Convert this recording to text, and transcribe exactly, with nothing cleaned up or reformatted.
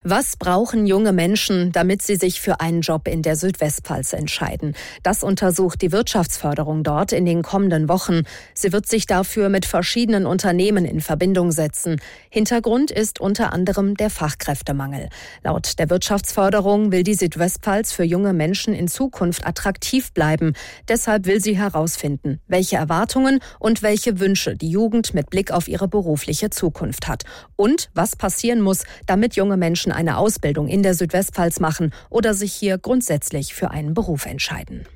Was brauchen junge Menschen, damit sie sich für einen Job in der Südwestpfalz entscheiden? Das untersucht die Wirtschaftsförderung dort in den kommenden Wochen. Sie wird sich dafür mit verschiedenen Unternehmen in Verbindung setzen. Hintergrund ist unter anderem der Fachkräftemangel. Laut der Wirtschaftsförderung will die Südwestpfalz für junge Menschen in Zukunft attraktiv bleiben. Deshalb will sie herausfinden, welche Erwartungen und welche Wünsche die Jugend mit Blick auf ihre berufliche Zukunft hat. Und was passieren muss, damit junge Menschen eine Ausbildung in der Südwestpfalz machen oder sich hier grundsätzlich für einen Beruf entscheiden.